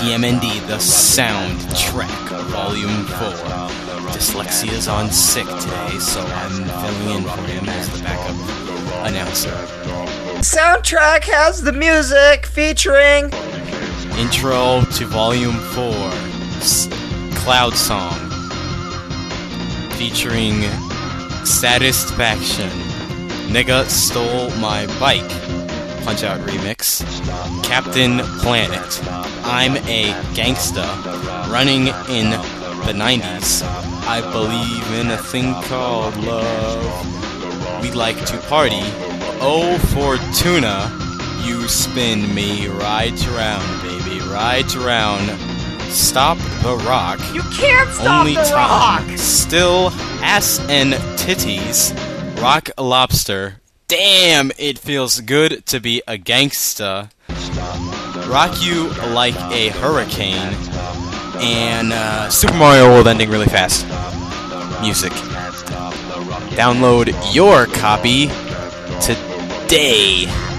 TMND, the soundtrack, Volume 4. Dyslexia's on sick today, so I'm filling in for him as the backup announcer. Soundtrack has the music featuring Intro to Volume 4, Cloud Song, featuring Satisfaction, Nigga Stole My Bike, Punch-Out Remix, Captain Planet, I'm a Gangsta, running in the 90s, I believe in a thing called love, we like to party, oh Fortuna, you spin me right around, baby, right around, stop the rock, You can't stop only the time, rock! still ass and titties, rock lobster, damn it feels good to be a gangsta, rock you like a hurricane, and Super Mario World ending really fast. Music. Download your copy today.